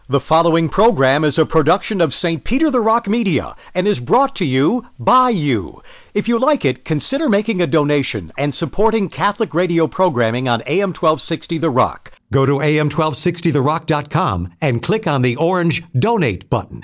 The following program is a production of St. Peter the Rock Media and is brought to you by you. If you like it, consider making a donation and supporting Catholic radio programming on AM 1260 The Rock. Go to am1260therock.com and click on the orange Donate button.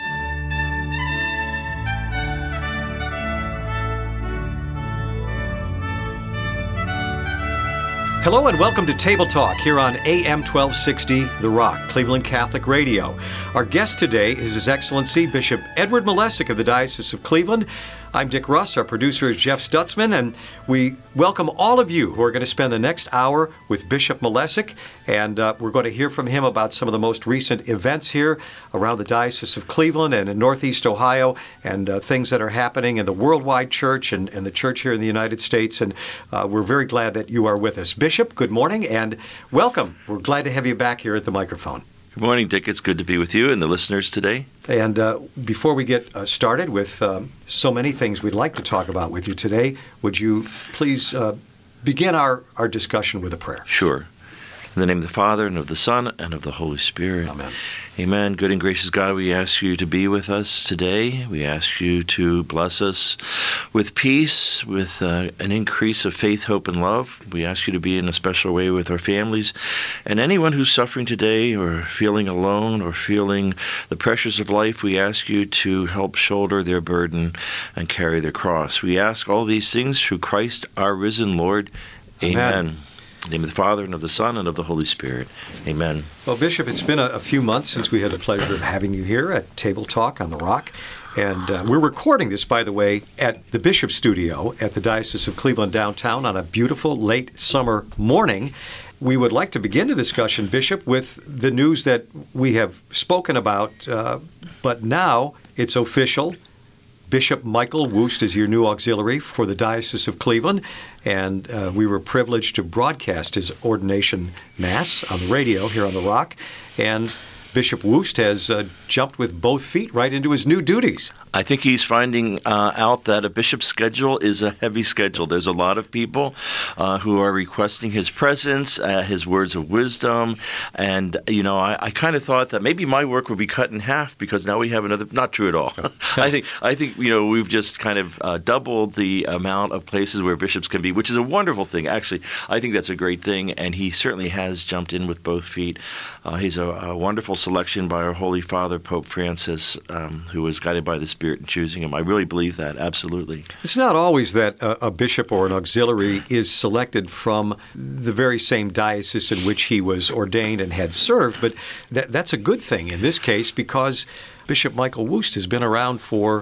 Hello and welcome to Table Talk here on AM 1260 The Rock, Cleveland Catholic Radio. Our guest today is His Excellency Bishop Edward Malesic of the Diocese of Cleveland. I'm Dick Russ, our producer is Jeff Stutzman, and we welcome all of you who are going to spend the next hour with Bishop Malesic, and we're going to hear from him about some of the most recent events here around the Diocese of Cleveland and in Northeast Ohio, and things that are happening in the worldwide church and the church here in the United States, and we're very glad that you are with us. Bishop, good morning and welcome. We're glad to have you back here at the microphone. Good morning, Dick. It's good to be with you and the listeners today. And before we get started with so many things we'd like to talk about with you today, would you please begin our discussion with a prayer? Sure. In the name of the Father, and of the Son, and of the Holy Spirit. Amen. Amen. Good and gracious God, we ask you to be with us today. We ask you to bless us with peace, with an increase of faith, hope, and love. We ask you to be in a special way with our families. And anyone who's suffering today or feeling alone or feeling the pressures of life, we ask you to help shoulder their burden and carry their cross. We ask all these things through Christ, our risen Lord. Amen. In the name of the Father, and of the Son, and of the Holy Spirit. Amen. Well, Bishop, it's been a few months since we had the pleasure of having you here at Table Talk on the Rock. And we're recording this, by the way, at the Bishop Studio at the Diocese of Cleveland downtown on a beautiful late summer morning. We would like to begin the discussion, Bishop, with the news that we have spoken about, but now it's official. Bishop Michael Wust is your new auxiliary for the Diocese of Cleveland, and we were privileged to broadcast his ordination Mass on the radio here on The Rock, and Bishop Wust has jumped with both feet right into his new duties. I think he's finding out that a bishop's schedule is a heavy schedule. There's a lot of people who are requesting his presence, his words of wisdom, and, you know, I kind of thought that maybe my work would be cut in half because now we have another. Not true at all. I think you know, we've just kind of doubled the amount of places where bishops can be, which is a wonderful thing. Actually, I think that's a great thing, and he certainly has jumped in with both feet. He's a wonderful selection by our Holy Father, Pope Francis, who was guided by the Spirit in choosing him. I really believe that, absolutely. It's not always that a bishop or an auxiliary is selected from the very same diocese in which he was ordained and had served, but that's a good thing in this case because Bishop Michael Wust has been around for,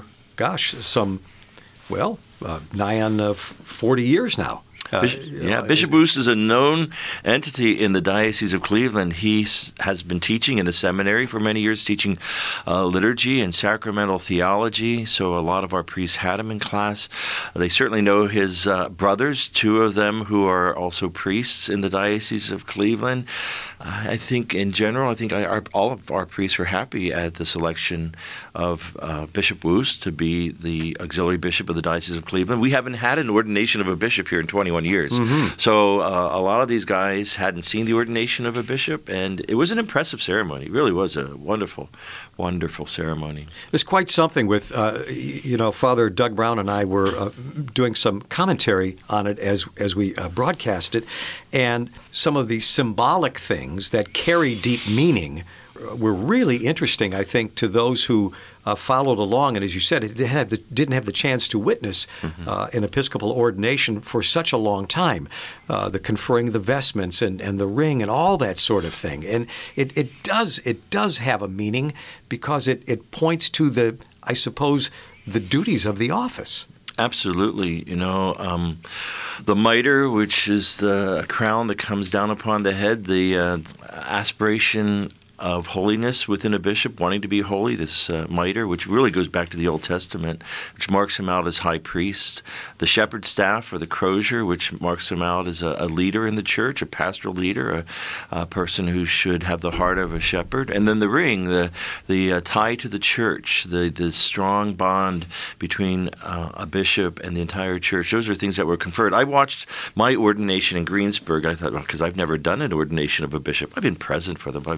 nigh on 40 years now. Bishop Wust is a known entity in the Diocese of Cleveland. He has been teaching in the seminary for many years, teaching liturgy and sacramental theology, so a lot of our priests had him in class. They certainly know his brothers, two of them who are also priests in the Diocese of Cleveland. I think in general, all of our priests are happy at the selection of Bishop Wust to be the auxiliary bishop of the Diocese of Cleveland. We haven't had an ordination of a bishop here in 21 years. Mm-hmm. So a lot of these guys hadn't seen the ordination of a bishop, and it was an impressive ceremony. It really was a wonderful, wonderful ceremony. It's quite something with, Father Doug Brown and I were doing some commentary on it as we broadcast it, and some of the symbolic things that carry deep meaning were really interesting, I think, to those who followed along. And as you said, it didn't have the chance to witness an Episcopal ordination for such a long time, the conferring the vestments and the ring and all that sort of thing. And it does have a meaning because it points to the duties of the office. Absolutely. The mitre, which is the crown that comes down upon the head, the aspiration of holiness within a bishop, wanting to be holy, this mitre, which really goes back to the Old Testament, which marks him out as high priest. The shepherd's staff, or the crozier, which marks him out as a leader in the church, a pastoral leader, a person who should have the heart of a shepherd. And then the ring, the tie to the church, the strong bond between a bishop and the entire church. Those are things that were conferred. I watched my ordination in Greensburg. I thought, because I've never done an ordination of a bishop. I've been present for them, but I've never really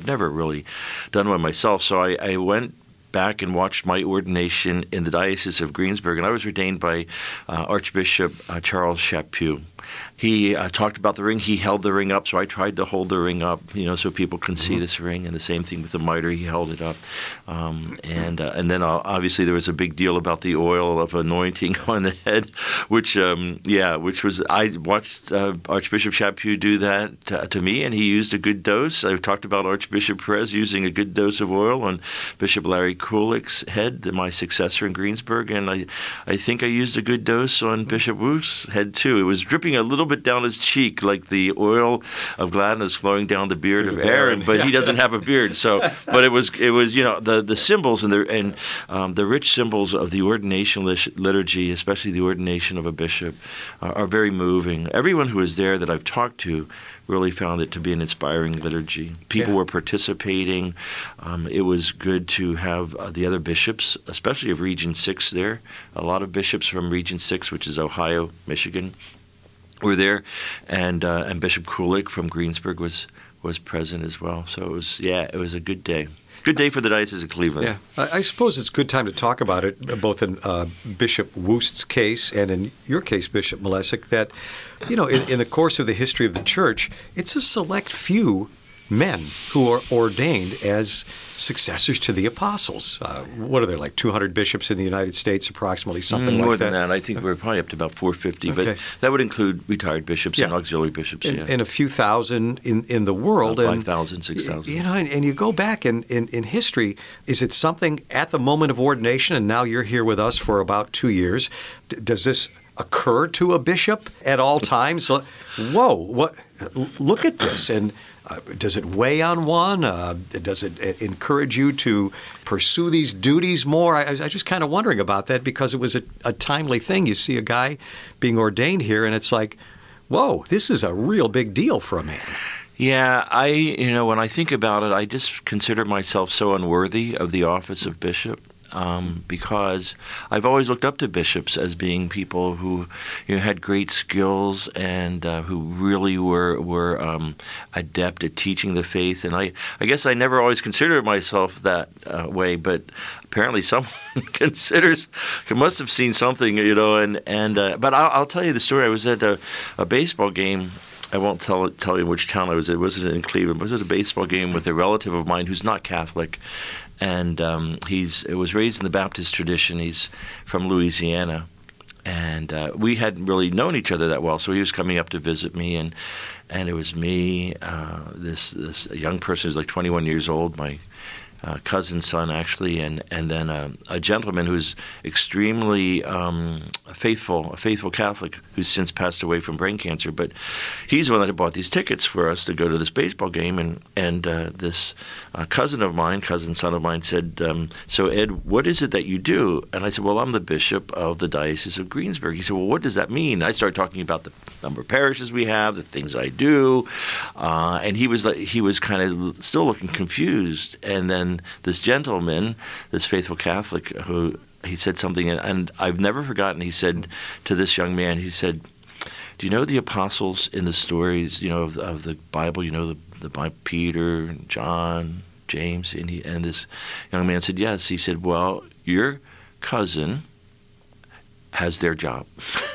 really done one myself. So I went back and watched my ordination in the Diocese of Greensburg, and I was ordained by Archbishop Charles Chaput. He talked about the ring. He held the ring up, so I tried to hold the ring up, so people can see this ring. And the same thing with the mitre. He held it up, and then obviously there was a big deal about the oil of anointing on the head, which was I watched Archbishop Chaput do that to me, and he used a good dose. I talked about Archbishop Perez using a good dose of oil on Bishop Larry Kulik's head, my successor in Greensburg, and I think I used a good dose on Bishop Wu's head too. It was dripping a little bit down his cheek, like the oil of gladness flowing down the beard of Aaron, but he doesn't have a beard. So, but it was the symbols and the rich symbols of the ordination liturgy, especially the ordination of a bishop, are very moving. Everyone who was there that I've talked to really found it to be an inspiring liturgy. People were participating. It was good to have the other bishops, especially of Region 6 there. A lot of bishops from Region 6, which is Ohio, Michigan, were there, and Bishop Kulik from Greensburg was present as well. So it was a good day. Good day for the Diocese of Cleveland. Yeah, I suppose it's a good time to talk about it, both in Bishop Wust's case and in your case, Bishop Malesic, that, in the course of the history of the Church, it's a select few men who are ordained as successors to the apostles. What are there, like 200 bishops in the United States, approximately, something like that? More than that. I think we're probably up to about 450, but that would include retired bishops and auxiliary bishops. And a few thousand in the world. 5,000, 6,000. And you go back in history, is it something at the moment of ordination, and now you're here with us for about 2 years, does this occur to a bishop at all times? Whoa, what? Look at this, and does it weigh on one? Does it encourage you to pursue these duties more? I was just kind of wondering about that, because it was a timely thing. You see a guy being ordained here, and it's like, whoa, this is a real big deal for a man. Yeah, when I think about it, I just consider myself so unworthy of the office of bishop. Because I've always looked up to bishops as being people who had great skills and who really were adept at teaching the faith. And I guess I never always considered myself that way, but apparently someone must have seen something, but I'll tell you the story. I was at a baseball game. I won't tell you which town I was at. It wasn't in Cleveland. It was at a baseball game with a relative of mine who's not Catholic. And it was raised in the Baptist tradition. He's from Louisiana, and we hadn't really known each other that well. So he was coming up to visit me, and it was me, this young person who's like 21 years old, my cousin's son actually, and then a gentleman who's extremely a faithful Catholic who's since passed away from brain cancer. But he's the one that had bought these tickets for us to go to this baseball game, and this cousin son of mine said, "So Ed, what is it that you do?" And I said, "Well, I'm the bishop of the Diocese of Greensburg." He said, "Well, what does that mean?" I started talking about the number of parishes we have, the things I do, and he was kind of still looking confused. And then this gentleman, this faithful Catholic, who he said something, and I've never forgotten. He said to this young man, he said, "Do you know the apostles in the stories, of the Bible? The Bible, Peter, John, James?" And this young man said, "Yes." He said, "Well, your cousin has their job."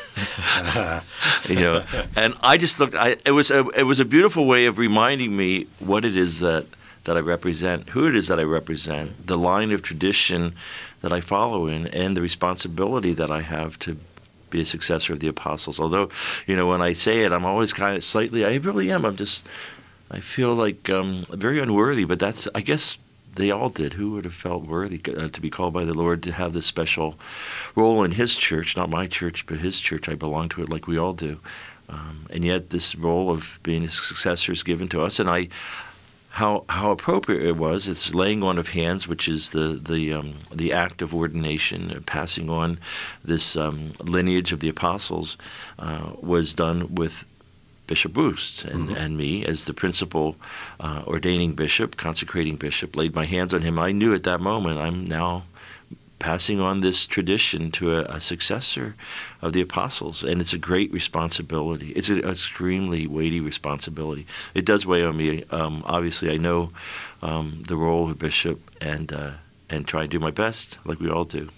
And I just looked. It was a beautiful way of reminding me what it is that I represent, who it is that I represent, the line of tradition that I follow in, and the responsibility that I have to be a successor of the apostles. Although, when I say it, I'm always kind of slightly, I really am. I feel like very unworthy, but that's, I guess, they all did. Who would have felt worthy to be called by the Lord to have this special role in His church, not my church, but His church? I belong to it like we all do. And yet this role of being a successor is given to us. And how appropriate it was. It's laying on of hands, which is the act of ordination, passing on this lineage of the apostles, was done with Bishop Wust and me as the principal ordaining bishop, consecrating bishop, laid my hands on him. I knew at that moment I'm now passing on this tradition to a successor of the apostles. And it's a great responsibility. It's an extremely weighty responsibility. It does weigh on me. Obviously, I know the role of a bishop and try and do my best, like we all do.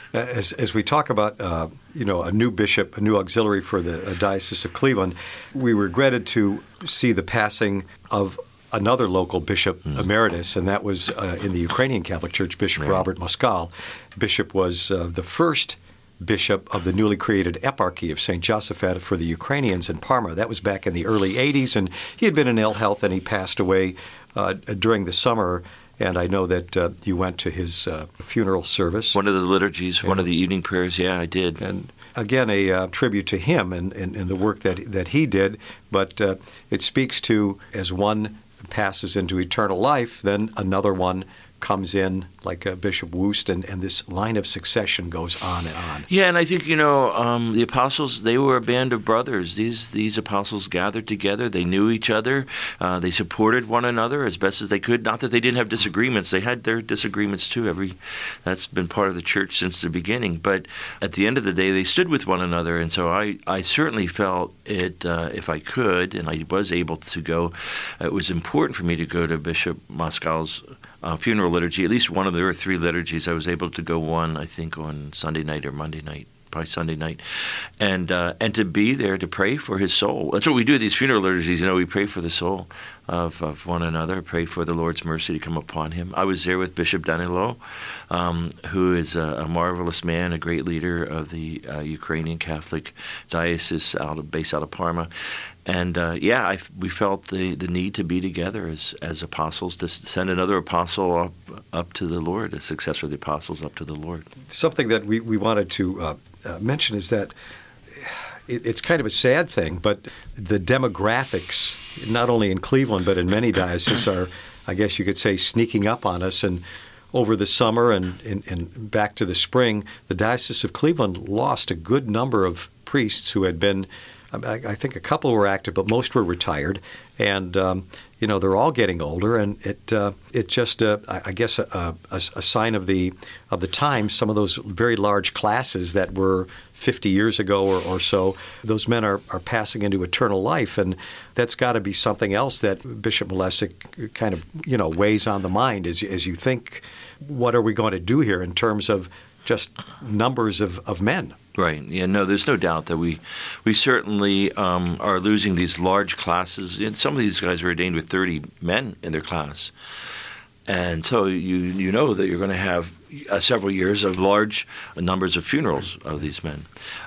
As we talk about, a new bishop, a new auxiliary for the Diocese of Cleveland, we regretted to see the passing of another local bishop emeritus, and that was in the Ukrainian Catholic Church, Bishop Robert Moskal. Bishop was the first bishop of the newly created Eparchy of St. Josaphat for the Ukrainians in Parma. That was back in the early 80s, and he had been in ill health, and he passed away during the summer. And I know that you went to his funeral service. One of the liturgies, one of the evening prayers, yeah, I did. And again, a tribute to him and the work that he did. But it speaks to, as one passes into eternal life, then another one comes in, like Bishop Woost, and this line of succession goes on and on. Yeah, and I think, the apostles, they were a band of brothers. These apostles gathered together. They knew each other. They supported one another as best as they could. Not that they didn't have disagreements. They had their disagreements, too. That's been part of the church since the beginning. But at the end of the day, they stood with one another. And so I certainly felt it, if I could, and I was able to go, it was important for me to go to Bishop Moskal's funeral liturgy. At least one of there were 3 liturgies. I was able to go one, I think, on Sunday night or Monday night, probably Sunday night, and to be there to pray for his soul. That's what we do at these funeral liturgies. We pray for the soul of one another, pray for the Lord's mercy to come upon him. I was there with Bishop Danilo, who is a marvelous man, a great leader of the Ukrainian Catholic Diocese based out of Parma. And we felt the need to be together as apostles, to send another apostle up to the Lord, a successor of the apostles up to the Lord. Something that we wanted to mention is that it's kind of a sad thing, but the demographics, not only in Cleveland but in many dioceses, are, I guess you could say, sneaking up on us. And over the summer and back to the spring, the Diocese of Cleveland lost a good number of priests who had been, I think a couple were active, but most were retired. And, they're all getting older, and it's just, I guess, a sign of the times. Some of those very large classes that were 50 years ago or so, those men are passing into eternal life, and that's got to be something else that Bishop Malesic kind of, weighs on the mind as you think, what are we going to do here in terms of just numbers of men? Right. Yeah, no, there's no doubt that we certainly are losing these large classes. And some of these guys are ordained with 30 men in their class. And so you know that you're going to have several years of large numbers of funerals of these men.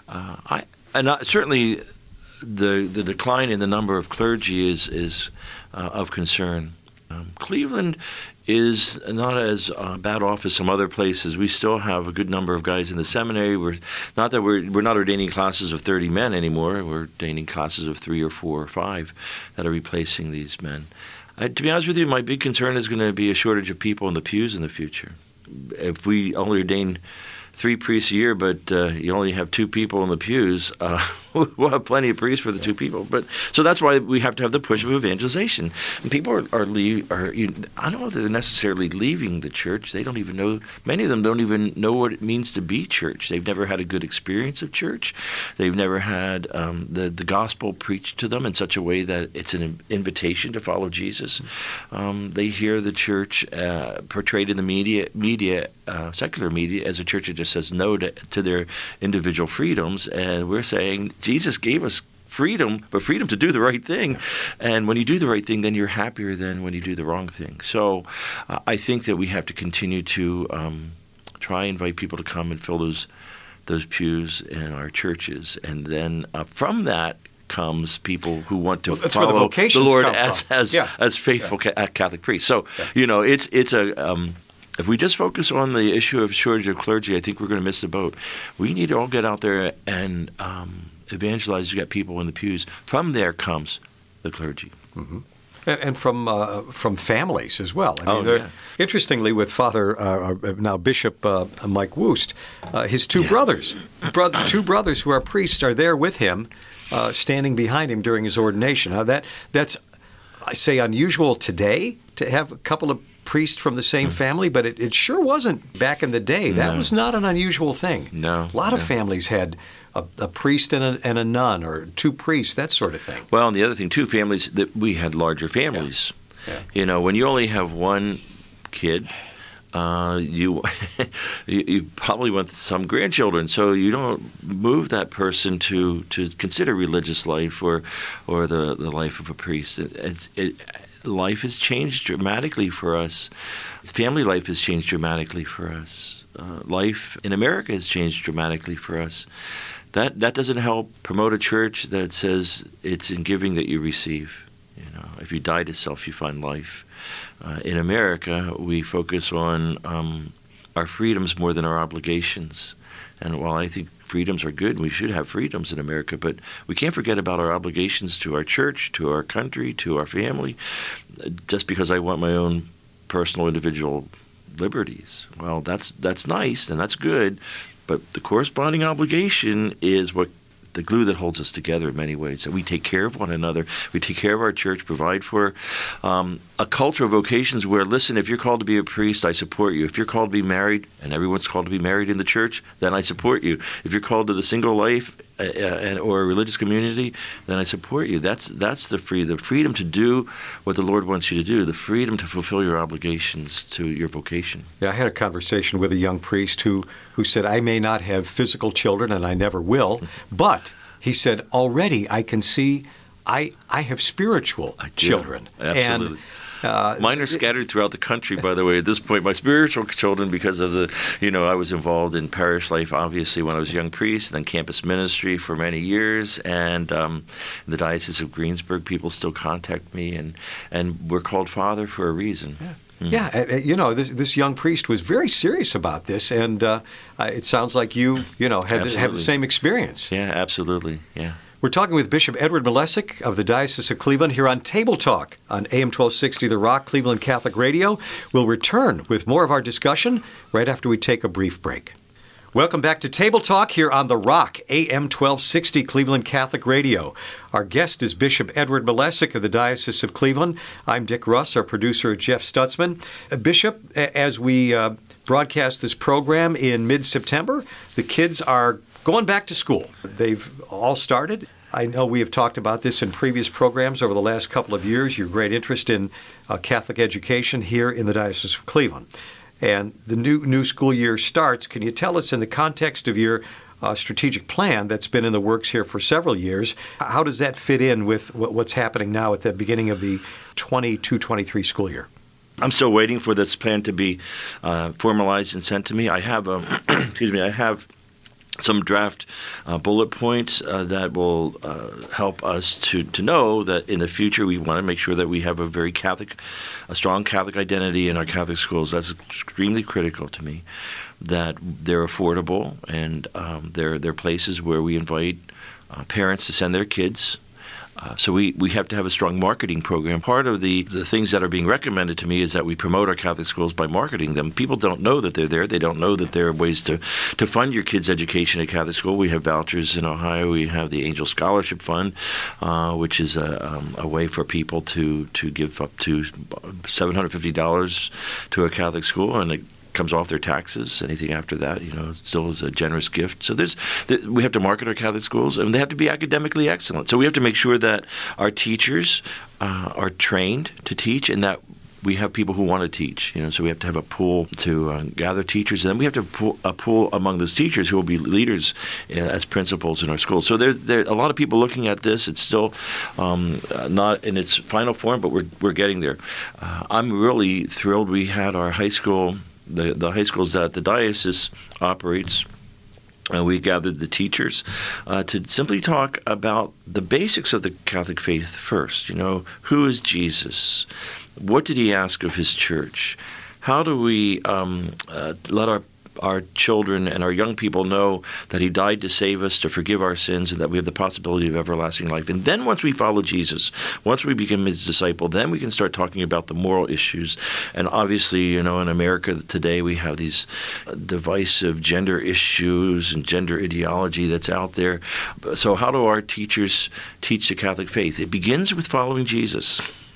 Certainly the decline in the number of clergy is of concern. Cleveland is not as bad off as some other places. We still have a good number of guys in the seminary. We're not ordaining classes of 30 men anymore. We're ordaining classes of 3 or 4 or 5 that are replacing these men. To be honest with you, my big concern is going to be a shortage of people in the pews in the future. If we only ordain 3 priests a year, but you only have 2 people in the pews, we'll have plenty of priests for the 2 people. But so that's why we have to have the push of evangelization. And people I don't know if they're necessarily leaving the church. They don't even know. Many of them don't even know what it means to be church. They've never had a good experience of church. They've never had the gospel preached to them in such a way that it's an invitation to follow Jesus. They hear the church portrayed in the media, secular media, as a church that just says no to their individual freedoms, and we're saying Jesus gave us freedom, but freedom to do the right thing. And when you do the right thing, then you're happier than when you do the wrong thing. So I think that we have to continue to try and invite people to come and fill those pews in our churches, and then from that comes people who want to follow the Lord as faithful Catholic priests. So it's a if we just focus on the issue of shortage of clergy, I think we're going to miss the boat. We need to all get out there and evangelize, get people in the pews. From there comes the clergy. Mm-hmm. And from families as well. Interestingly, with Father, now Bishop Mike Woost, his 2 brothers, 2 brothers who are priests, are there with him, standing behind him during his ordination. Now that's, I say, unusual today to have a couple of priest from the same family, but it sure wasn't back in the day. That was not an unusual thing. No. A lot of families had a priest and a nun, or two priests, that sort of thing. Well, and the other thing, too, families, that we had larger families. Yeah. You know, when you only have one kid, you probably want some grandchildren, so you don't move that person to consider religious life or the life of a priest. Life has changed dramatically for us. Family life has changed dramatically for us. Life in America has changed dramatically for us. That doesn't help promote a church that says it's in giving that you receive. You know, if you die to self, you find life. In America, we focus on our freedoms more than our obligations. And while I think freedoms are good, we should have freedoms in America, but we can't forget about our obligations to our church, to our country, to our family, just because I want my own personal individual liberties. Well, that's nice and that's good, but the corresponding obligation is what the glue that holds us together in many ways. And we take care of one another. We take care of our church, provide for a culture of vocations where, listen, if you're called to be a priest, I support you. If you're called to be married, and everyone's called to be married in the church, then I support you. If you're called to the single life or a religious community, then I support you. That's the freedom to do what the Lord wants you to do, the freedom to fulfill your obligations to your vocation. Yeah, I had a conversation with a young priest who said, I may not have physical children, and I never will, but he said, already I can see I have spiritual children. Absolutely. And mine are scattered throughout the country, by the way, at this point. My spiritual children, because of I was involved in parish life, obviously, when I was a young priest, and then campus ministry for many years. And in the Diocese of Greensburg, people still contact me, and we're called Father for a reason. Yeah. Yeah, this young priest was very serious about this, and it sounds like you have the same experience. Yeah, absolutely, yeah. We're talking with Bishop Edward Malesic of the Diocese of Cleveland here on Table Talk on AM 1260 The Rock, Cleveland Catholic Radio. We'll return with more of our discussion right after we take a brief break. Welcome back to Table Talk here on The Rock, AM 1260 Cleveland Catholic Radio. Our guest is Bishop Edward Malesic of the Diocese of Cleveland. I'm Dick Russ, our producer Jeff Stutzman. Bishop, as we broadcast this program in mid-September, the kids are going back to school. They've all started. I know we have talked about this in previous programs over the last couple of years, your great interest in Catholic education here in the Diocese of Cleveland. And the new school year starts. Can you tell us, in the context of your strategic plan that's been in the works here for several years, how does that fit in with what's happening now at the beginning of the 22-23 school year? I'm still waiting for this plan to be formalized and sent to me. I have I have some draft bullet points that will help us to know that in the future we want to make sure that we have a strong Catholic identity in our Catholic schools. That's extremely critical to me, that they're affordable, and they're places where we invite parents to send their kids. So we have to have a strong marketing program. Part of the things that are being recommended to me is that we promote our Catholic schools by marketing them. People don't know that they're there. They don't know that there are ways to fund your kids' education at Catholic school. We have vouchers in Ohio. We have the Angel Scholarship Fund, which is a way for people to give up to $750 to a Catholic school, and it comes off their taxes. Anything after that, still is a generous gift. So we have to market our Catholic schools, and they have to be academically excellent. So we have to make sure that our teachers are trained to teach, and that we have people who want to teach. So we have to have a pool to gather teachers, and then we have to a pool among those teachers who will be leaders as principals in our schools. So there's a lot of people looking at this. It's still not in its final form, but we're getting there. I'm really thrilled. We had our high school. The high schools that the diocese operates, we gathered the teachers to simply talk about the basics of the Catholic faith first. Who is Jesus? What did he ask of his church? How do we let our children and our young people know that he died to save us, to forgive our sins, and that we have the possibility of everlasting life? And then once we follow Jesus, once we become his disciple, then we can start talking about the moral issues. And obviously, in America today, we have these divisive gender issues and gender ideology that's out there. So how do our teachers teach the Catholic faith? It begins with following Jesus.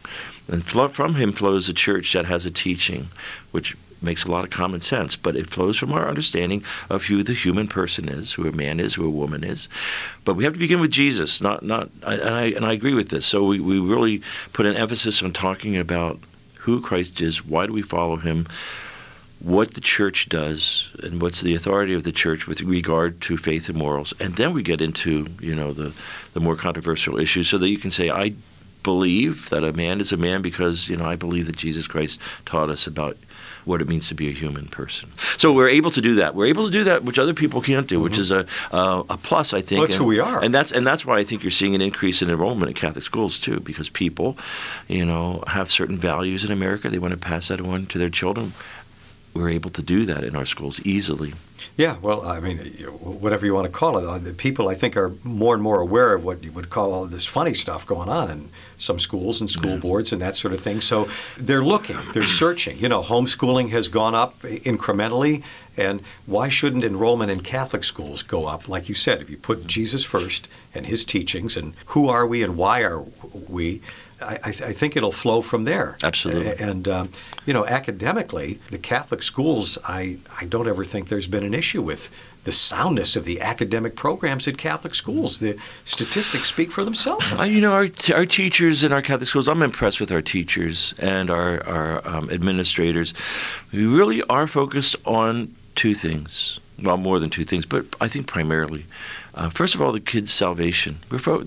And from him flows a church that has a teaching, which makes a lot of common sense, but it flows from our understanding of who the human person is, who a man is, who a woman is. But we have to begin with Jesus, and I agree with this. So we really put an emphasis on talking about who Christ is, why do we follow him, what the church does, and what's the authority of the church with regard to faith and morals. And then we get into, the more controversial issues so that you can say, I believe that a man is a man because, I believe that Jesus Christ taught us about what it means to be a human person. So we're able to do that. We're able to do that, which other people can't do, which is a plus, I think. Well, that's who we are. And that's why I think you're seeing an increase in enrollment in Catholic schools, too, because people, have certain values in America. They want to pass that on to their children. We're able to do that in our schools easily. Yeah, well, I mean, whatever you want to call it, the people, I think, are more and more aware of what you would call all this funny stuff going on in some schools and school boards and that sort of thing. So they're looking, they're searching. Homeschooling has gone up incrementally, and why shouldn't enrollment in Catholic schools go up? Like you said, if you put Jesus first and his teachings and who are we and why are we, I think it'll flow from there. Absolutely. And, academically, the Catholic schools, I don't ever think there's been an issue with the soundness of the academic programs at Catholic schools. The statistics speak for themselves. Our teachers in our Catholic schools, I'm impressed with our teachers and our administrators. We really are focused on two things. Well, more than two things, but I think primarily. First of all, the kid's salvation.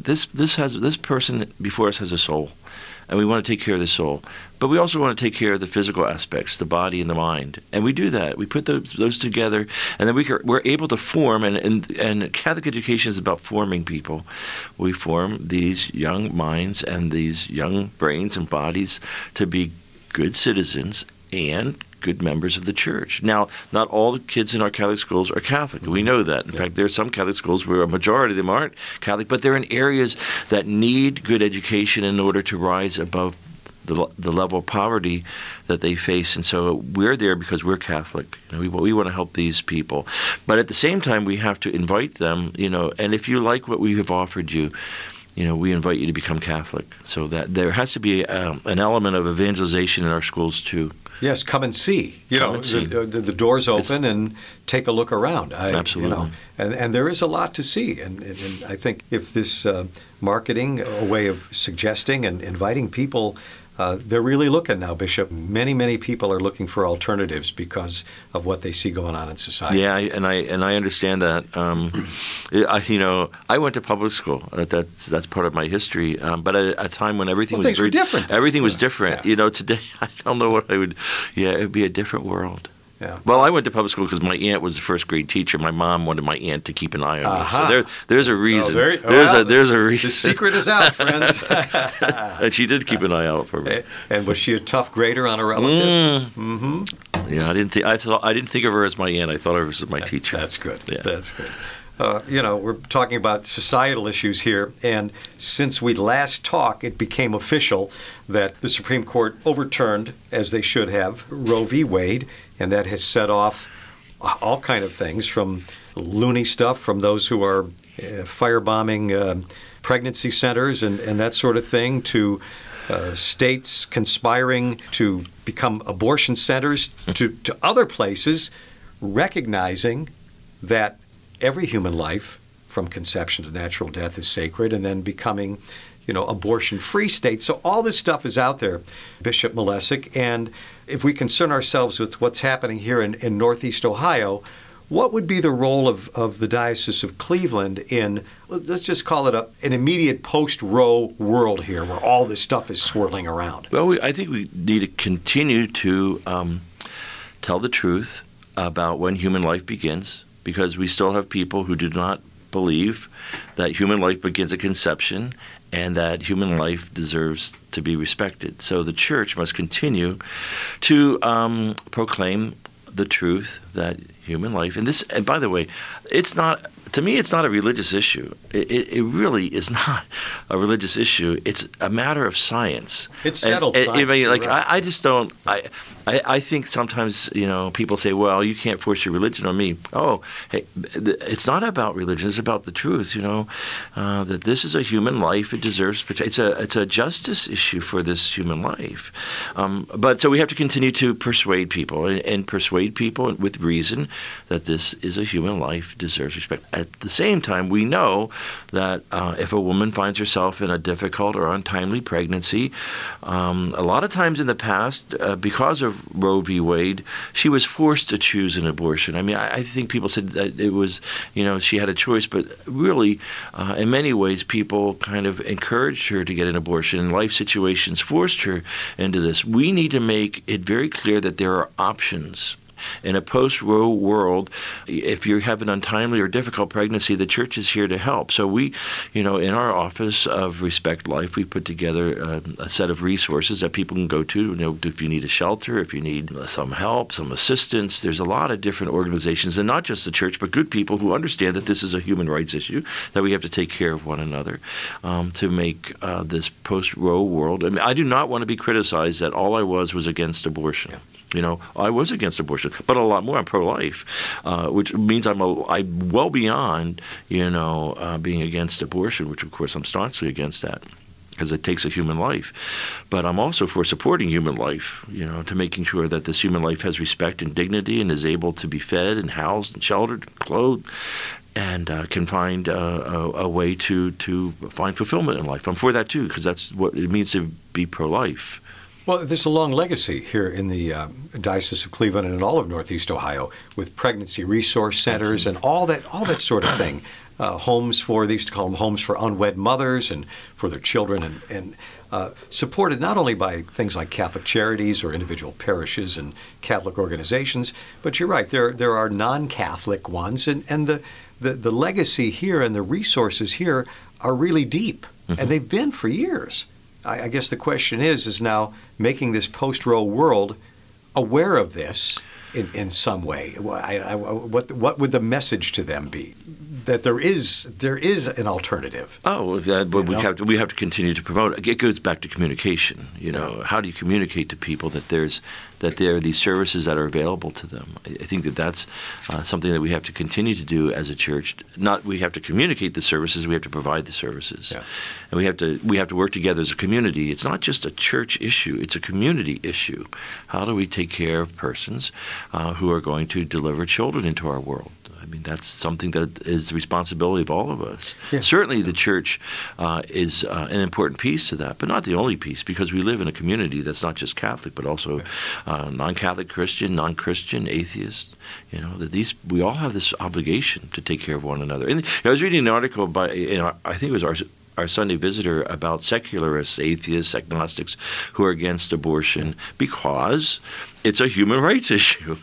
This person before us has a soul, and we want to take care of the soul. But we also want to take care of the physical aspects, the body and the mind. And we do that. We put those together, and then we're able to form, and Catholic education is about forming people. We form these young minds and these young brains and bodies to be good citizens and good members of the church. Now, not all the kids in our Catholic schools are Catholic. We know that. In fact, there are some Catholic schools where a majority of them aren't Catholic, but they're in areas that need good education in order to rise above the level of poverty that they face. And so we're there because we're Catholic. We want to help these people. But at the same time, we have to invite them, and if you like what we have offered you, we invite you to become Catholic. So that there has to be an element of evangelization in our schools, too. Yes, come and see. The doors open and take a look around. Absolutely. And there is a lot to see. And I think if this marketing, a way of suggesting and inviting people, they're really looking now, Bishop. Many, many people are looking for alternatives because of what they see going on in society. Yeah, and I understand that. I went to public school. That's part of my history. But at a time when everything was very different. Everything was different. Yeah. Today I don't know what I would. Yeah, it would be a different world. Yeah. Well, I went to public school because my aunt was the first grade teacher. My mom wanted my aunt to keep an eye on me. So there's a reason. There's a reason. The secret is out, friends. And she did keep an eye out for me. And was she a tough grader on a relative? Mm-hmm. Yeah, I didn't think of her as my aunt. I thought of her as my teacher. That's good. Yeah. That's good. We're talking about societal issues here, and since we last talked, it became official that the Supreme Court overturned, as they should have, Roe v. Wade, and that has set off all kind of things, from loony stuff, from those who are firebombing pregnancy centers and that sort of thing, to states conspiring to become abortion centers, to other places recognizing that every human life, from conception to natural death, is sacred, and then becoming, abortion-free states. So all this stuff is out there, Bishop Malesic, and if we concern ourselves with what's happening here in Northeast Ohio, what would be the role of the Diocese of Cleveland in, let's just call it an immediate post-Roe world here, where all this stuff is swirling around? Well, I think we need to continue to tell the truth about when human life begins, because we still have people who do not believe that human life begins at conception and that human life deserves to be respected. So the Church must continue to proclaim the truth that human life, and by the way, it's not. To me, it's not a religious issue. It really is not a religious issue. It's a matter of science. It's settled science. I mean, like, right. I just don't. I think sometimes, people say, well, you can't force your religion on me. Oh, hey, it's not about religion. It's about the truth, that this is a human life. It deserves protection. It's a justice issue for this human life. But so we have to continue to persuade people and persuade people with reason that this is a human life, deserves respect. At the same time, we know that if a woman finds herself in a difficult or untimely pregnancy, a lot of times in the past, because of Roe v. Wade, she was forced to choose an abortion. I mean, I think people said that it was, she had a choice, but really, in many ways, people kind of encouraged her to get an abortion, and life situations forced her into this. We need to make it very clear that there are options. In a post-Roe world, if you have an untimely or difficult pregnancy, the church is here to help. So we, in our office of Respect Life, we put together a set of resources that people can go to. If you need a shelter, if you need some help, some assistance, there's a lot of different organizations, and not just the church, but good people who understand that this is a human rights issue, that we have to take care of one another to make this post-Roe world. I mean, I do not want to be criticized that all I was against abortion. Yeah. I was against abortion, but a lot more. I'm pro-life, which means I'm well beyond, being against abortion, which, of course, I'm staunchly against that because it takes a human life. But I'm also for supporting human life, to making sure that this human life has respect and dignity and is able to be fed and housed and sheltered, and clothed, and can find a way to find fulfillment in life. I'm for that, too, because that's what it means to be pro-life. Well, there's a long legacy here in the Diocese of Cleveland and in all of Northeast Ohio with pregnancy resource centers and all that sort of thing. Homes they used to call them homes for unwed mothers and for their children, and supported not only by things like Catholic Charities or individual parishes and Catholic organizations, but you're right, there are non-Catholic ones, and the legacy here and the resources here are really deep, and they've been for years. I guess the question is now making this post-Roe world aware of this in some way. What would the message to them be? That there is an alternative. Oh, but we have to continue to promote it. It goes back to communication. How do you communicate to people that there are these services that are available to them? I think that's something that we have to continue to do as a church. Not we have to communicate the services, we have to provide the services, and we have to work together as a community. It's not just a church issue; it's a community issue. How do we take care of persons who are going to deliver children into our world? I mean, that's something that is the responsibility of all of us. Yeah. Certainly the church is an important piece to that, but not the only piece, because we live in a community that's not just Catholic, but also non-Catholic, Christian, non-Christian, atheist. That we all have this obligation to take care of one another. And I was reading an article by, I think it was our Sunday Visitor, about secularists, atheists, agnostics who are against abortion because it's a human rights issue.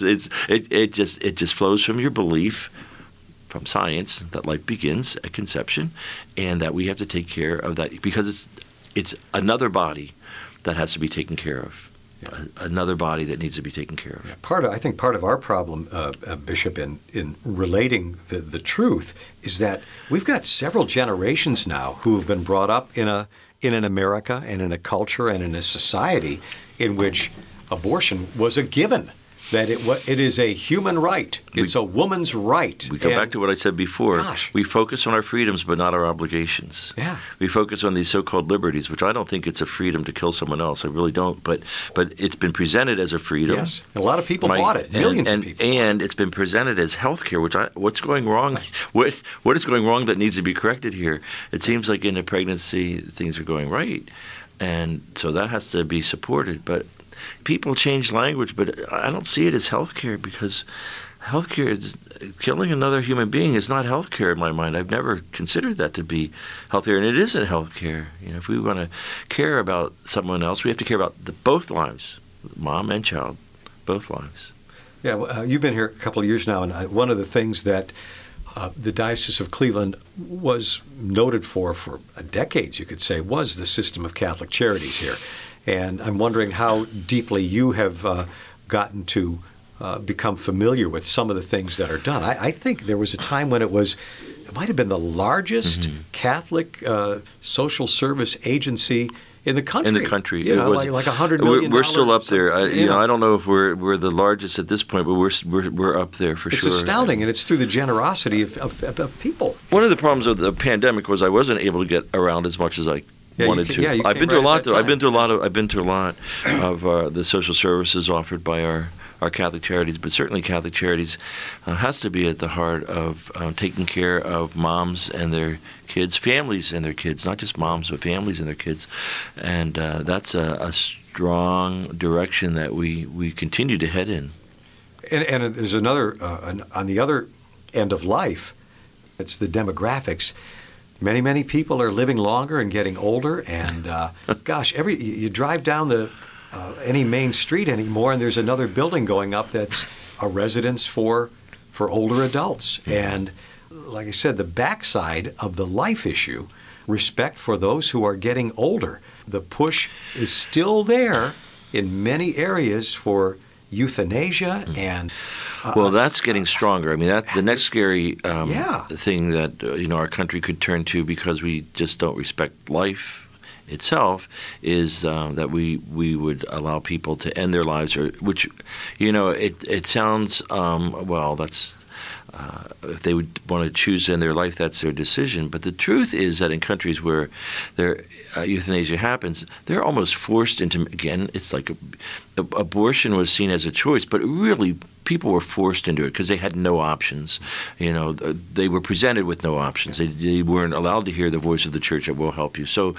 It just flows from your belief, from science, that life begins at conception, and that we have to take care of that because it's another body that has to be taken care of. Yeah. Another body that needs to be taken care of. Yeah, I think part of our problem, Bishop, in relating the truth is that we've got several generations now who have been brought up in an America and in a culture and in a society in which abortion was a given. That it is a human right. It's a woman's right. We go back to what I said before. We focus on our freedoms, but not our obligations. Yeah. We focus on these so-called liberties, which I don't think it's a freedom to kill someone else. I really don't. But it's been presented as a freedom. Yes. A lot of people bought it. Millions of people. And it's been presented as health care, what's going wrong? What is going wrong that needs to be corrected here? It seems like in a pregnancy things are going right. And so that has to be supported. But people change language, but I don't see it as health care, because health care is killing another human being is not health care in my mind. I've never considered that to be health care, and it isn't health care. If we want to care about someone else, we have to care about both lives, mom and child, both lives. Yeah, well, you've been here a couple of years now, and one of the things that the Diocese of Cleveland was noted for decades, you could say, was the system of Catholic Charities here. And I'm wondering how deeply you have gotten to become familiar with some of the things that are done. I think there was a time when it might have been the largest Catholic social service agency in the country. In the country. You know, like $100 million. We're still up there. I don't know if we're the largest at this point, but we're up there for sure. It's astounding, and it's through the generosity of people. One of the problems with the pandemic was I wasn't able to get around as much as I wanted to. I've been to a lot, though. I've been to a lot of the social services offered by our Catholic Charities, but certainly Catholic Charities has to be at the heart of taking care of moms and their kids, families and their kids, not just moms, but families and their kids. And that's a strong direction that we continue to head in. And there's another, on the other end of life, it's the demographics. Many people are living longer and getting older, and gosh, you drive down any main street anymore, and there's another building going up that's a residence for older adults. And like I said, the backside of the life issue, respect for those who are getting older. The push is still there in many areas for euthanasia and that's getting stronger. I mean, the next scary thing that our country could turn to, because we just don't respect life itself, is that we would allow people to end their lives, which it sounds that's. If they would want to choose to end their life, that's their decision. But the truth is that in countries where euthanasia happens, they're almost forced into, again, it's like abortion was seen as a choice, but really people were forced into it because they had no options. They were presented with no options. They weren't allowed to hear the voice of the church that will help you. So,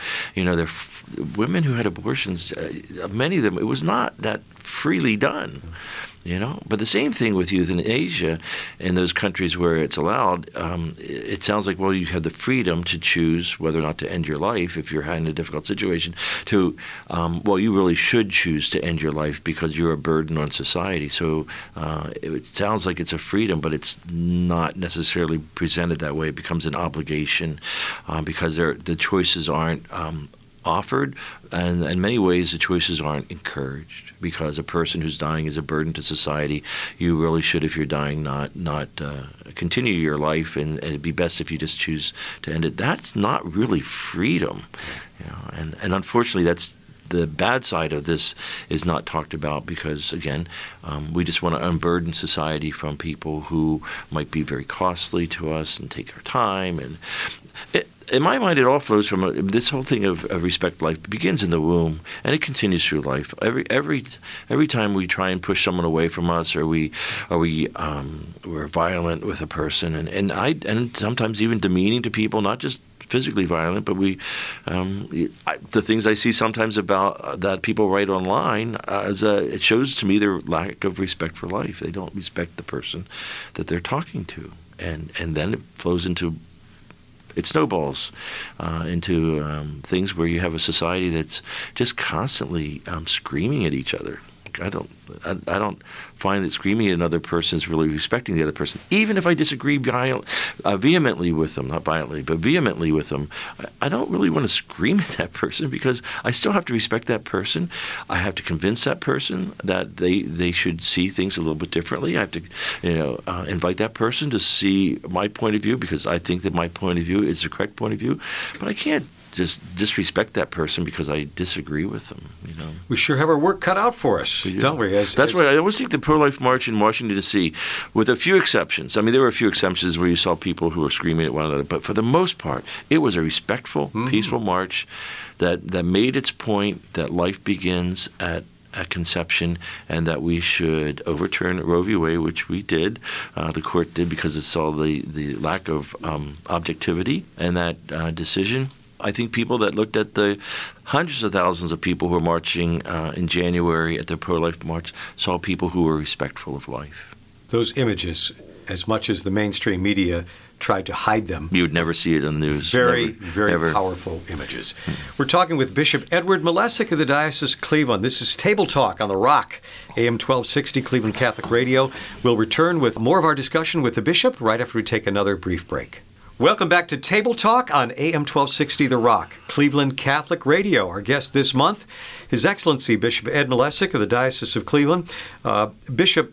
women who had abortions, many of them, it was not that freely done. But the same thing with euthanasia in those countries where it's allowed. It sounds like, well, you have the freedom to choose whether or not to end your life if you're in a difficult situation. You really should choose to end your life because you're a burden on society. So it sounds like it's a freedom, but it's not necessarily presented that way. It becomes an obligation because the choices aren't offered, and in many ways the choices aren't encouraged, because a person who's dying is a burden to society. You really should, if you're dying, not continue your life, and it'd be best if you just choose to end it. That's not really freedom, and unfortunately that's the bad side of this is not talked about, because again, we just want to unburden society from people who might be very costly to us and take our time. And in my mind, it all flows from this whole thing of respect life. It begins in the womb, and it continues through life. Every time we try and push someone away from us, or we're violent with a person, and sometimes even demeaning to people, not just physically violent, but the things I see sometimes about that people write online, it shows to me their lack of respect for life. They don't respect the person that they're talking to, and then it flows into. It snowballs into things where you have a society that's just constantly screaming at each other. I don't find that screaming at another person is really respecting the other person. Even if I disagree vehemently with them, not violently, but vehemently with them, I don't really want to scream at that person, because I still have to respect that person. I have to convince that person that they should see things a little bit differently. I have to invite that person to see my point of view, because I think that my point of view is the correct point of view. But I can't just disrespect that person because I disagree with them. We sure have our work cut out for us, don't we? That's why I always think the pro-life march in Washington, D.C., with a few exceptions. I mean, there were a few exceptions where you saw people who were screaming at one another, but for the most part, it was a respectful, peaceful march that made its point that life begins at conception, and that we should overturn Roe v. Wade, which we did. The court did, because it saw the lack of objectivity in that decision. I think people that looked at the hundreds of thousands of people who were marching in January at the pro-life march saw people who were respectful of life. Those images, as much as the mainstream media tried to hide them, you would never see it in the news. Very powerful images. We're talking with Bishop Edward Malesic of the Diocese of Cleveland. This is Table Talk on the Rock, AM 1260, Cleveland Catholic Radio. We'll return with more of our discussion with the bishop right after we take another brief break. Welcome back to Table Talk on AM 1260 The Rock, Cleveland Catholic Radio. Our guest this month, His Excellency Bishop Ed Malesic of the Diocese of Cleveland. Bishop,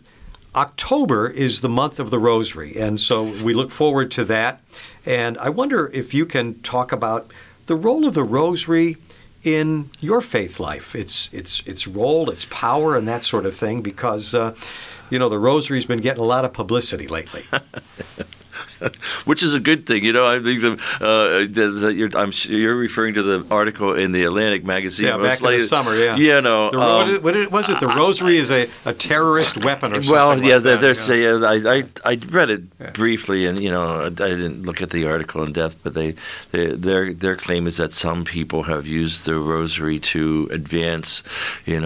October is the month of the Rosary, and so we look forward to that. And I wonder if you can talk about the role of the Rosary in your faith life, its role, its power, and that sort of thing, because the Rosary's been getting a lot of publicity lately. Which is a good thing, I think you're referring to the article in the Atlantic magazine. Yeah, back in the summer. Yeah. Was it the Rosary is a terrorist weapon or something? Well, yeah, like they're saying. I read it briefly, and I didn't look at the article in depth, but their claim is that some people have used the Rosary to advance, an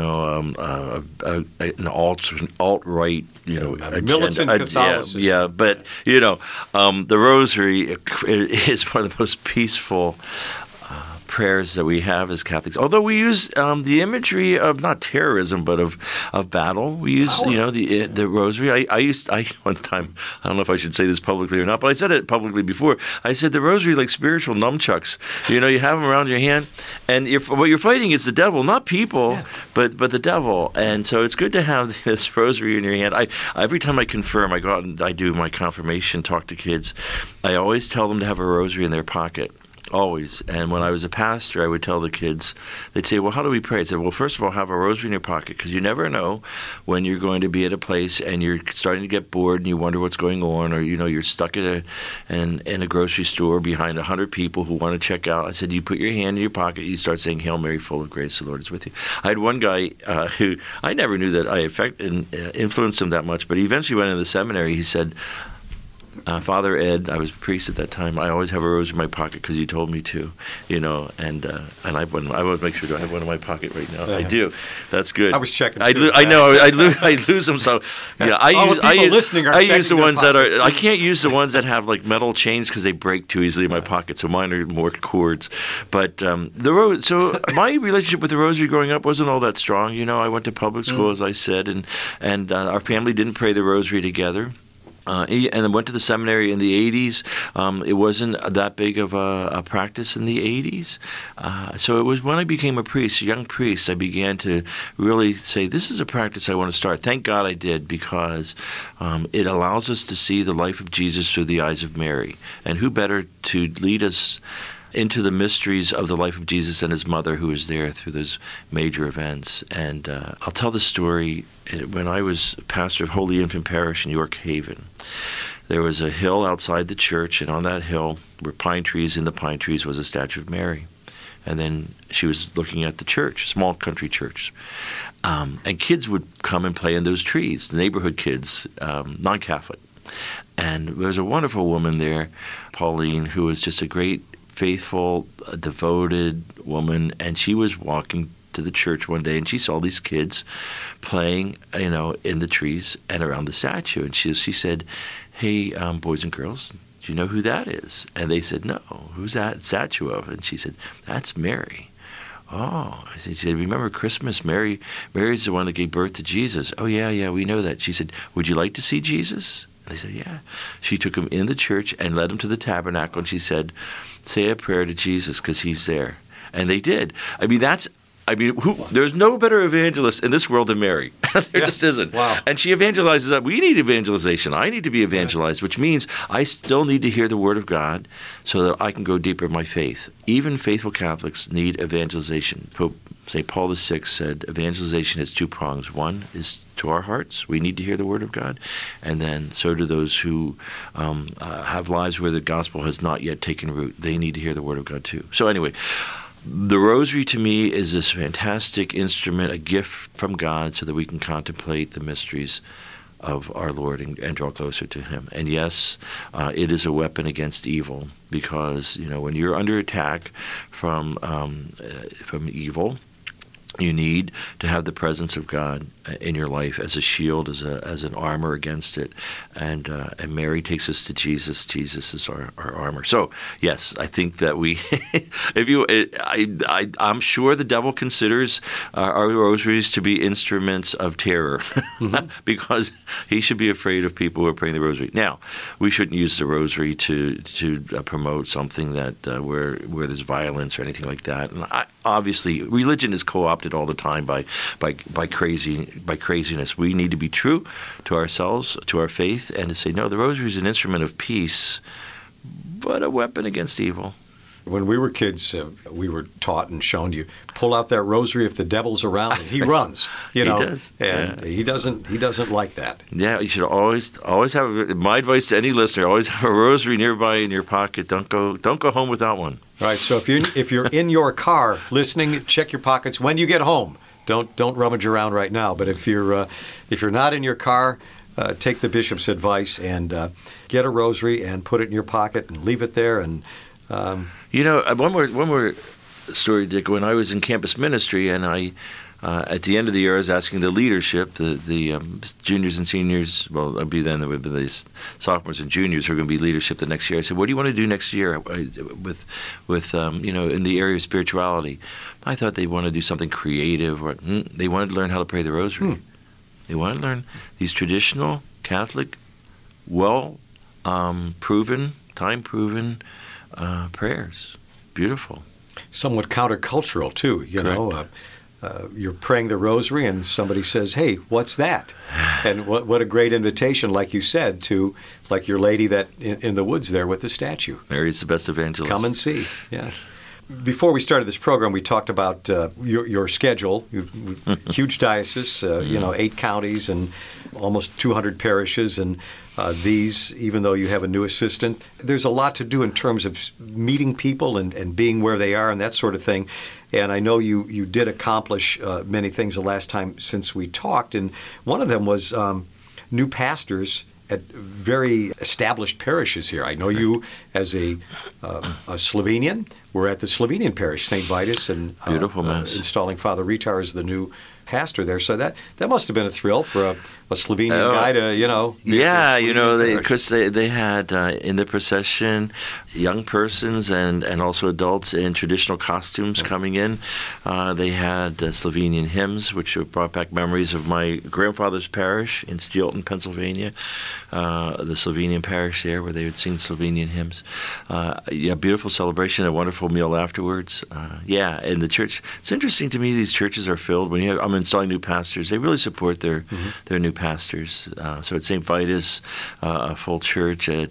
alt-right, militant Catholicism. Yeah, but the Rosary is one of the most peaceful prayers that we have as Catholics. Although we use the imagery of not terrorism, but of battle. We use, the Rosary. I one time, I don't know if I should say this publicly or not, but I said it publicly before. I said the Rosary like spiritual nunchucks. You have them around your hand, and what you're fighting is the devil, not people, but the devil. And so it's good to have this Rosary in your hand. Every time I confirm, I go out and I do my confirmation, talk to kids. I always tell them to have a Rosary in their pocket. Always. And when I was a pastor, I would tell the kids, they'd say, well, how do we pray? I said, well, first of all, have a Rosary in your pocket, because you never know when you're going to be at a place and you're starting to get bored and you wonder what's going on, or, you're stuck in a grocery store behind 100 people who want to check out. I said, you put your hand in your pocket, you start saying, Hail Mary, full of grace, the Lord is with you. I had one guy who I never knew that I influenced him that much, but he eventually went into the seminary. He said, Father Ed, I was a priest at that time. I always have a rosary in my pocket because you told me to, and I have one. I want to make sure I have one in my pocket right now. I do. That's good. I was checking. I know. I lose them. So yeah, I use the ones that are. I can't use the ones that have like metal chains because they break too easily in my pocket. So mine are more cords. But so my relationship with the rosary growing up wasn't all that strong. I went to public school, as I said, and our family didn't pray the rosary together. And I went to the seminary in the 80s. It wasn't that big of a practice in the 80s. So it was when I became a priest, a young priest, I began to really say, this is a practice I want to start. Thank God I did, because it allows us to see the life of Jesus through the eyes of Mary. And who better to lead us into the mysteries of the life of Jesus and his mother, who was there through those major events. And I'll tell the story. When I was pastor of Holy Infant Parish in York Haven, there was a hill outside the church, and on that hill were pine trees. In the pine trees was a statue of Mary. And then she was looking at the church, small country church. And kids would come and play in those trees, the neighborhood kids, non-Catholic. And there was a wonderful woman there, Pauline, who was just a great, faithful, devoted woman, and she was walking to the church one day, and she saw these kids playing, in the trees and around the statue. And she said, hey, boys and girls, do you know who that is? And they said, no, who's that statue of? And she said, that's Mary. Oh, she said, remember Christmas? Mary's the one that gave birth to Jesus. Oh, yeah, we know that. She said, would you like to see Jesus? And they said, yeah. She took him in the church and led him to the tabernacle, and she said, say a prayer to Jesus because he's there. And they did. There's no better evangelist in this world than Mary. There just isn't. Wow. And she evangelizes us. We need evangelization. I need to be evangelized, which means I still need to hear the Word of God so that I can go deeper in my faith. Even faithful Catholics need evangelization. Pope St. Paul VI said evangelization has two prongs. One is to our hearts. We need to hear the Word of God. And then so do those who have lives where the gospel has not yet taken root. They need to hear the Word of God too. So anyway, the rosary to me is this fantastic instrument, a gift from God, so that we can contemplate the mysteries of our Lord and draw closer to him. And yes, it is a weapon against evil, because when you're under attack from evil, you need to have the presence of God in your life as a shield, as an armor against it. And Mary takes us to Jesus. Jesus is our armor. So yes, I think that I'm sure the devil considers our rosaries to be instruments of terror, because he should be afraid of people who are praying the rosary. Now, we shouldn't use the rosary to promote something that where there's violence or anything like that. And obviously, religion is co-opted all the time by craziness. We need to be true to ourselves, to our faith, and to say, no, the rosary is an instrument of peace, but a weapon against evil. When we were kids, we were taught and shown you pull out that rosary if the devil's around, and he runs. You know, he does, and he doesn't like that. Yeah, you should always have. My advice to any listener: always have a rosary nearby in your pocket. Don't go home without one. All right. So if you're in your car listening, check your pockets when you get home. Don't rummage around right now. But if you're not in your car, take the bishop's advice and get a rosary and put it in your pocket and leave it there. And one more story, Dick. When I was in campus ministry, and I at the end of the year, I was asking the leadership, the juniors and seniors. Well, I'd be then there would be the sophomores and juniors who are going to be leadership the next year. I said, "What do you want to do next year with in the area of spirituality?" I thought they want to do something creative, or they wanted to learn how to pray the rosary. They wanted to learn these traditional Catholic, time-proven prayers. Beautiful. Somewhat countercultural, too. You know, you're praying the rosary and somebody says, "Hey, what's that?" And what a great invitation, like you said, to like your lady that in the woods there with the statue. Mary's the best evangelist. Come and see. Yeah. Before we started this program, we talked about your schedule. Huge diocese, 8 counties and almost 200 parishes. And these, even though you have a new assistant, there's a lot to do in terms of meeting people and being where they are and that sort of thing. And I know you did accomplish many things the last time since we talked. And one of them was new pastors at very established parishes here. I know you as a Slovenian. We're at the Slovenian parish, St. Vitus, and beautiful mass. Installing Father Ritar as the new pastor there. So that must have been a thrill for a Slovenian guy to, Yeah, because they had in the procession young persons and also adults in traditional costumes coming in. They had Slovenian hymns, which brought back memories of my grandfather's parish in Steelton, Pennsylvania, the Slovenian parish there, where they would sing Slovenian hymns. Beautiful celebration, a wonderful meal afterwards. In the church. It's interesting to me, these churches are filled. I'm installing new pastors, they really support their new pastors. So at St. Vitus, a full church. At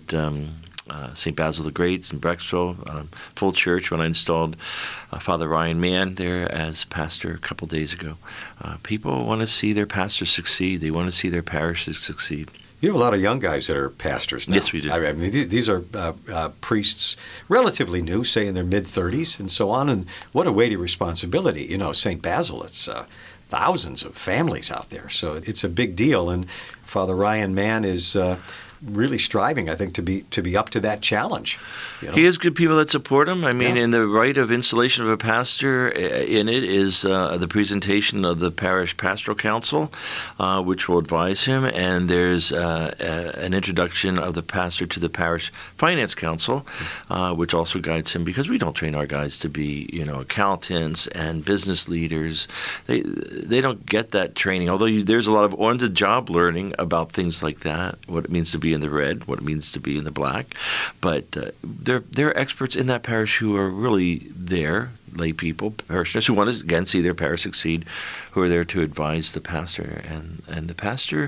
St. Basil the Great in Brecksville, full church when I installed Father Ryan Mann there as pastor a couple days ago. People want to see their pastors succeed. They want to see their parishes succeed. You have a lot of young guys that are pastors now. Yes, we do. I mean, these are priests relatively new, say in their mid-30s and so on, and what a weighty responsibility. St. Basil, it's thousands of families out there, so it's a big deal, and Father Ryan Mann is really striving, I think, to be up to that challenge. He has good people that support him. I mean, in the rite of installation of a pastor, in it is the presentation of the parish pastoral council, which will advise him, and there's an introduction of the pastor to the parish finance council, which also guides him, because we don't train our guys to be, accountants and business leaders. They don't get that training, although there's a lot of on-the-job learning about things like that, what it means to be in the red, what it means to be in the black. But they're experts in that parish who are really there, lay people, parishioners who want to, again, see their parish succeed, who are there to advise the pastor. And the pastor,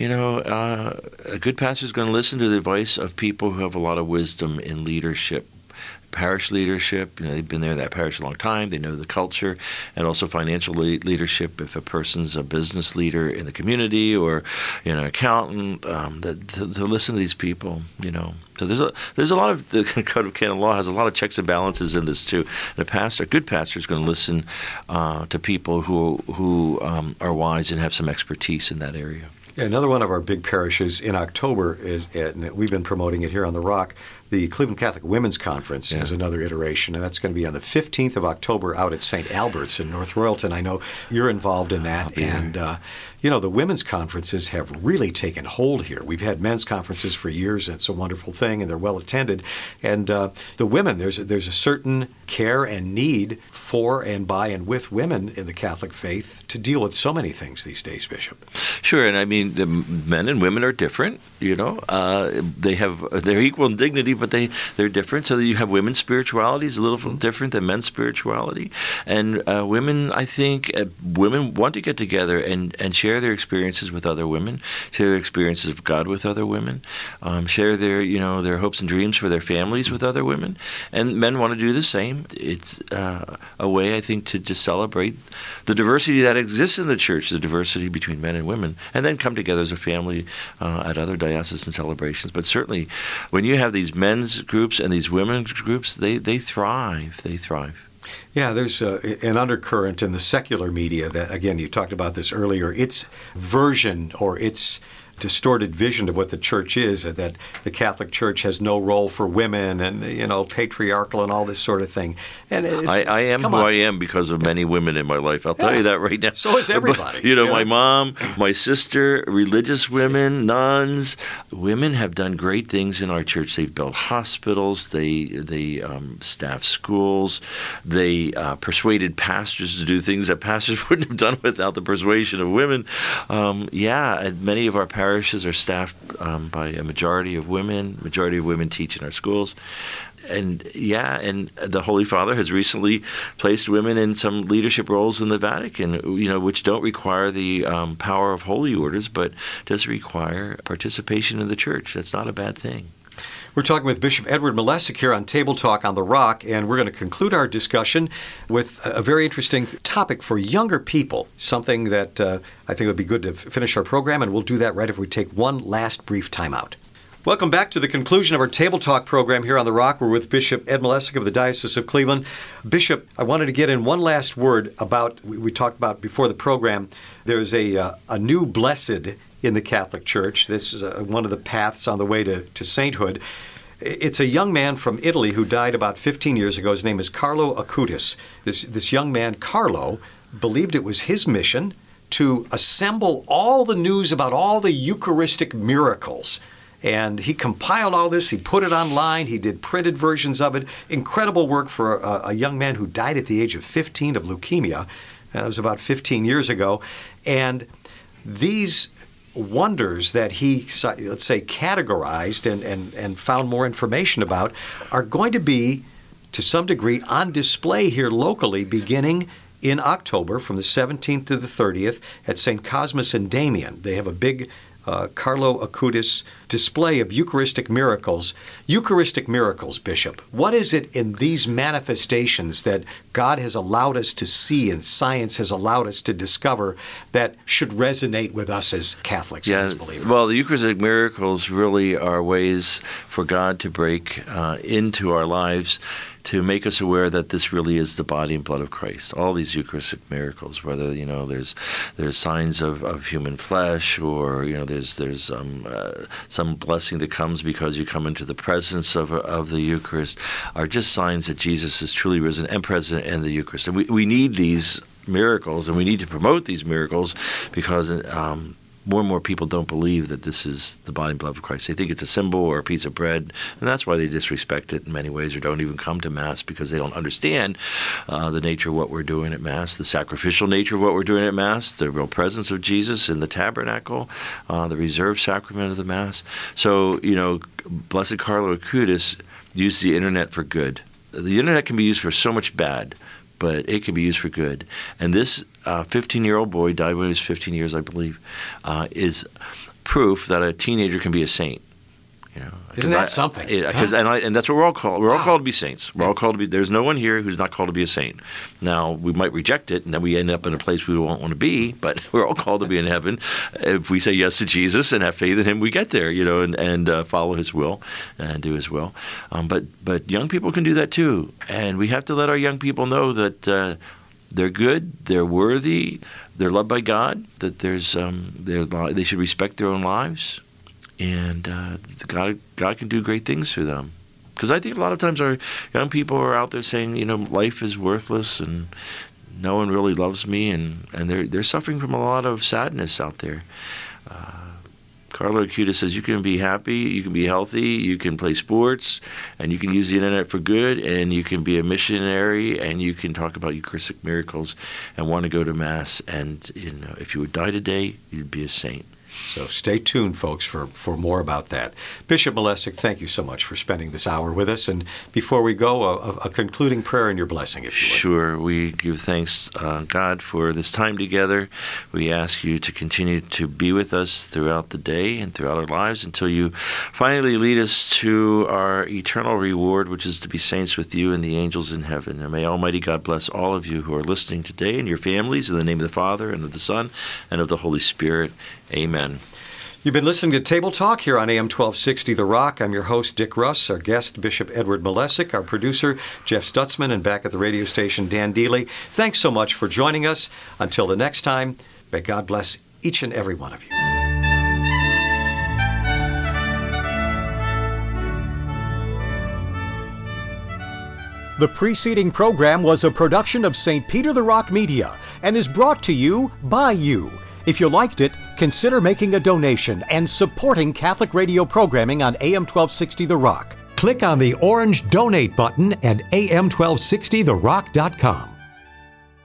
a good pastor is going to listen to the advice of people who have a lot of wisdom in leadership. Parish leadership, they've been there in that parish a long time, they know the culture, and also financial leadership. If a person's a business leader in the community or an accountant, to listen to these people, So there's a lot of, the Code of Canon Law has a lot of checks and balances in this too. And a good pastor is going to listen to people who are wise and have some expertise in that area. Yeah, another one of our big parishes in October and we've been promoting it here on the Rock. The Cleveland Catholic Women's Conference is another iteration, and that's going to be on the 15th of October out at St. Albert's in North Royalton. I know you're involved in that, and the women's conferences have really taken hold here. We've had men's conferences for years, and it's a wonderful thing, and they're well attended. And the women, there's a certain care and need for and by and with women in the Catholic faith to deal with so many things these days, Bishop. Sure, and I mean, the men and women are different. They're equal in dignity, but they're different. So you have women's spirituality is a little different than men's spirituality, and women, I think, women want to get together and share their experiences with other women, share their experiences of God with other women, share their hopes and dreams for their families with other women, and men want to do the same. It's a way, I think, to just celebrate the diversity that exists in the church, the diversity between men and women, and then come together as a family at other diocesan celebrations. But certainly, when you have these men's groups and these women's groups, they thrive. They thrive. Yeah, there's an undercurrent in the secular media that, again, you talked about this earlier, its version or its distorted vision of what the church is, that the Catholic Church has no role for women and, patriarchal and all this sort of thing. And I am who I am because of many women in my life. I'll tell you that right now. So is everybody. But, my mom, my sister, religious women, nuns, women have done great things in our church. They've built hospitals. They staff schools. They persuaded pastors to do things that pastors wouldn't have done without the persuasion of women. And many of our parishes are staffed by a majority of women. Majority of women teach in our schools. And the Holy Father has recently placed women in some leadership roles in the Vatican, which don't require the power of holy orders, but does require participation in the church. That's not a bad thing. We're talking with Bishop Edward Malesic here on Table Talk on the Rock, and we're going to conclude our discussion with a very interesting topic for younger people, something that I think would be good to finish our program, and we'll do that right if we take one last brief timeout. Welcome back to the conclusion of our Table Talk program here on the Rock. We're with Bishop Ed Malesic of the Diocese of Cleveland. Bishop, I wanted to get in one last word about, we talked about before the program, there's a new blessed in the Catholic Church. This is one of the paths on the way to sainthood. It's a young man from Italy who died about 15 years ago. His name is Carlo Acutis. This young man, Carlo, believed it was his mission to assemble all the news about all the Eucharistic miracles. And he compiled all this. He put it online. He did printed versions of it. Incredible work for a young man who died at the age of 15 of leukemia. That was about 15 years ago. And these wonders that he, let's say, categorized and found more information about are going to be, to some degree, on display here locally beginning in October from the 17th to the 30th at St. Cosmas and Damian. They have a big Carlo Acutis display of Eucharistic miracles. Eucharistic miracles, Bishop. What is it in these manifestations that God has allowed us to see and science has allowed us to discover that should resonate with us as Catholics and as believers? Well, the Eucharistic miracles really are ways for God to break into our lives to make us aware that this really is the body and blood of Christ. All these Eucharistic miracles, whether there's signs of human flesh, or there's some blessing that comes because you come into the presence of the Eucharist, are just signs that Jesus is truly risen and present in the Eucharist. And we need these miracles, and we need to promote these miracles because more and more people don't believe that this is the body and blood of Christ. They think it's a symbol or a piece of bread, and that's why they disrespect it in many ways or don't even come to Mass, because they don't understand the nature of what we're doing at Mass, the sacrificial nature of what we're doing at Mass, the real presence of Jesus in the tabernacle, the reserved sacrament of the Mass. So, Blessed Carlo Acutis used the Internet for good. The Internet can be used for so much bad, but it can be used for good. And this 15-year-old boy, died when he was 15 years, I believe, is proof that a teenager can be a saint. Isn't that something? And that's what we're all called. We're all called to be saints. We're all called to be. There's no one here who's not called to be a saint. Now, we might reject it, and then we end up in a place we don't want to be, but we're all called to be in heaven. If we say yes to Jesus and have faith in Him, we get there, and follow His will and do His will. But young people can do that too, and we have to let our young people know that they're good, they're worthy, they're loved by God, that they should respect their own lives. And God can do great things through them. Because I think a lot of times our young people are out there saying, life is worthless and no one really loves me, and they're suffering from a lot of sadness out there. Carlo Acutis says you can be happy, you can be healthy, you can play sports, and you can use the Internet for good, and you can be a missionary, and you can talk about Eucharistic miracles and want to go to Mass. And if you would die today, you'd be a saint. So stay tuned, folks, for more about that. Bishop Malesic, thank you so much for spending this hour with us. And before we go, a concluding prayer and your blessing, if you would. Sure. We give thanks, God, for this time together. We ask you to continue to be with us throughout the day and throughout our lives until you finally lead us to our eternal reward, which is to be saints with you and the angels in heaven. And may Almighty God bless all of you who are listening today and your families in the name of the Father and of the Son and of the Holy Spirit. Amen. You've been listening to Table Talk here on AM 1260 The Rock. I'm your host, Dick Russ. Our guest, Bishop Edward Malesic. Our producer, Jeff Stutzman. And back at the radio station, Dan Dealey. Thanks so much for joining us. Until the next time, may God bless each and every one of you. The preceding program was a production of St. Peter the Rock Media and is brought to you by you. If you liked it, consider making a donation and supporting Catholic radio programming on AM 1260 The Rock. Click on the orange Donate button at am1260therock.com.